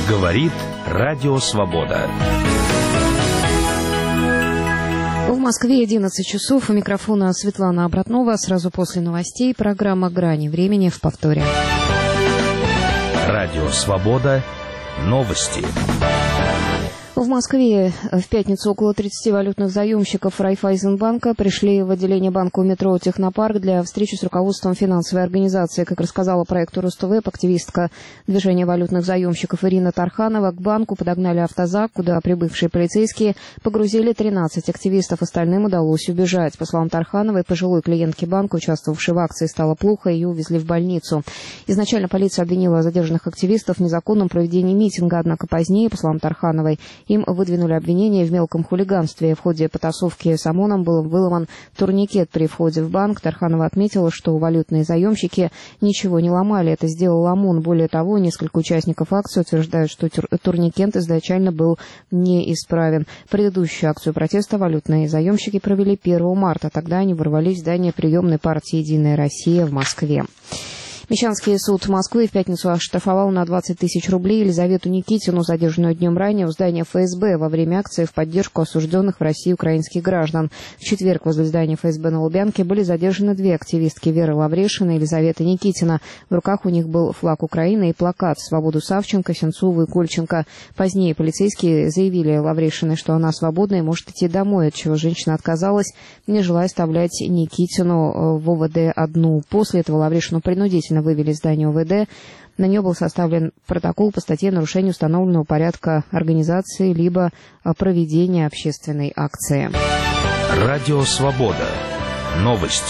Говорит Радио Свобода. В Москве 11 часов. У микрофона Светлана Обратнова. Сразу после новостей программа «Грани времени» в повторе. Радио Свобода. Новости. В Москве в пятницу около 30 валютных заемщиков Райффайзенбанка пришли в отделение банка у метро «Технопарк» для встречи с руководством финансовой организации. Как рассказала проекту РусТВ, активистка движения валютных заемщиков Ирина Тарханова, к банку подогнали автозак, куда прибывшие полицейские погрузили 13 активистов. Остальным удалось убежать. По словам Тархановой, пожилой клиентки банка, участвовавшей в акции, стало плохо, ее увезли в больницу. Изначально полиция обвинила задержанных активистов в незаконном проведении митинга, однако позднее, по словам Тархановой, им выдвинули обвинение в мелком хулиганстве. В ходе потасовки с ОМОНом был выломан турникет при входе в банк. Тарханова отметила, что валютные заемщики ничего не ломали. Это сделал ОМОН. Более того, несколько участников акции утверждают, что турникет изначально был неисправен. Предыдущую акцию протеста валютные заемщики провели 1 марта. Тогда они ворвались в здание приемной партии «Единая Россия» в Москве. Мещанский суд Москвы в пятницу оштрафовал на 20 тысяч рублей Елизавету Никитину, задержанную днем ранее у здания ФСБ во время акции в поддержку осужденных в России украинских граждан. В четверг возле здания ФСБ на Лубянке были задержаны две активистки: Вера Лаврешина и Елизавета Никитина. В руках у них был флаг Украины и плакат «Свободу Савченко, Сенцову и Кольченко». Позднее полицейские заявили Лаврешиной, что она свободна и может идти домой, от чего женщина отказалась, не желая оставлять Никитину в ОВД одну. После этого Лаврешину принудительно вывели из здания ОВД. На нее был составлен протокол по статье «Нарушение установленного порядка организации либо проведения общественной акции». Радио Свобода. Новости.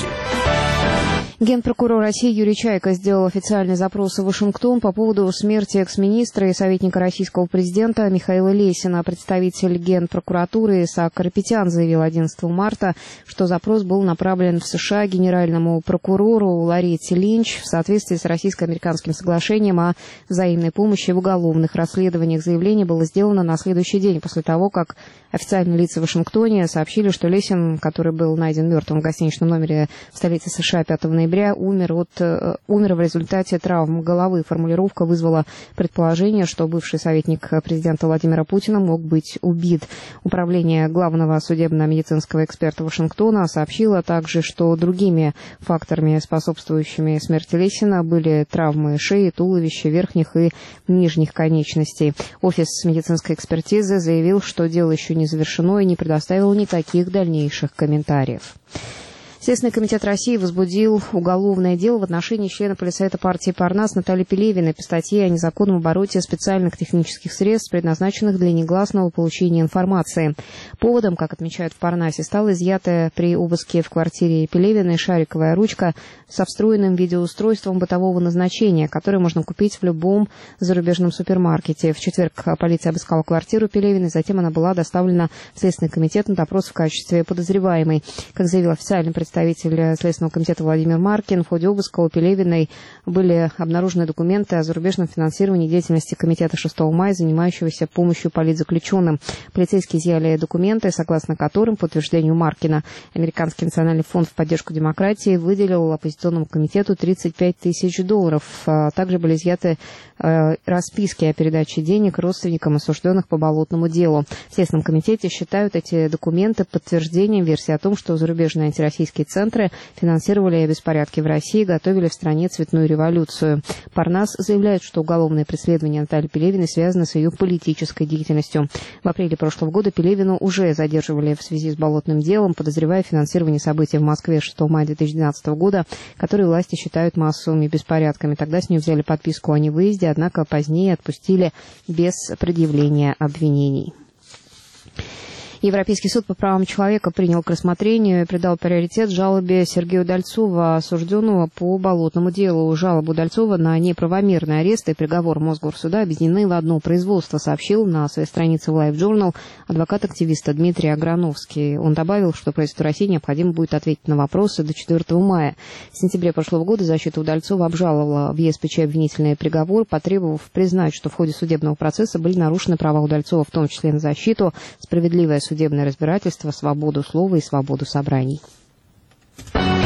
Генпрокурор России Юрий Чайка сделал официальный запрос в Вашингтон по поводу смерти экс-министра и советника российского президента Михаила Лесина. Представитель Генпрокуратуры Исаак Карапетян заявил 11 марта, что запрос был направлен в США генеральному прокурору Лоретти Линч в соответствии с российско-американским соглашением о взаимной помощи в уголовных расследованиях. Заявление было сделано на следующий день после того, как официальные лица в Вашингтоне сообщили, что Лесин, который был найден мертвым в гостиничном номере в столице США 5 ноября, умер в результате травм головы. Формулировка вызвала предположение, что бывший советник президента Владимира Путина мог быть убит. Управление главного судебно-медицинского эксперта Вашингтона сообщило также, что другими факторами, способствующими смерти Лесина, были травмы шеи, туловища, верхних и нижних конечностей. Офис медицинской экспертизы заявил, что дело еще не завершено и не предоставил никаких дальнейших комментариев. Следственный комитет России возбудил уголовное дело в отношении члена Политсовета партии «Парнас» Натальи Пелевиной по статье о незаконном обороте специальных технических средств, предназначенных для негласного получения информации. Поводом, как отмечают в «Парнасе», стала изъятая при обыске в квартире Пелевиной шариковая ручка со встроенным видеоустройством бытового назначения, которое можно купить в любом зарубежном супермаркете. В четверг полиция обыскала квартиру Пелевиной, затем она была доставлена в Следственный комитет на допрос в качестве подозреваемой. Как заявил официальный представитель Следственного комитета Владимир Маркин, в ходе обыска у Пелевиной были обнаружены документы о зарубежном финансировании деятельности комитета 6 мая, занимающегося помощью политзаключенным. Полицейские изъяли документы, согласно которым, по утверждению Маркина, Американский национальный фонд в поддержку демократии выделил оппозиционному комитету $35 тысяч. Также были изъяты расписки о передаче денег родственникам осужденных по болотному делу. В Следственном комитете считают эти документы подтверждением версии о том, что зарубежные антироссийские центры финансировали беспорядки в России, готовили в стране цветную революцию. Парнас заявляет, что уголовное преследование Натальи Пелевиной связано с ее политической деятельностью. В апреле прошлого года Пелевину уже задерживали в связи с болотным делом, подозревая в финансировании событий в Москве 6 мая 2012 года, которые власти считают массовыми беспорядками. Тогда с нее взяли подписку о невыезде, однако позднее отпустили без предъявления обвинений. Европейский суд по правам человека принял к рассмотрению и придал приоритет жалобе Сергея Удальцова, осужденного по болотному делу. Жалобу Удальцова на неправомерный арест и приговор Мосгорсуда объединены в одно производство, сообщил на своей странице в Life Journal адвокат-активиста Дмитрий Аграновский. Он добавил, что правительству России необходимо будет ответить на вопросы до 4 мая. В сентябре прошлого года защита Удальцова обжаловала в ЕСПЧ обвинительный приговор, потребовав признать, что в ходе судебного процесса были нарушены права Удальцова, в том числе на защиту, справедливое судебное разбирательство, свободу слова и свободу собраний.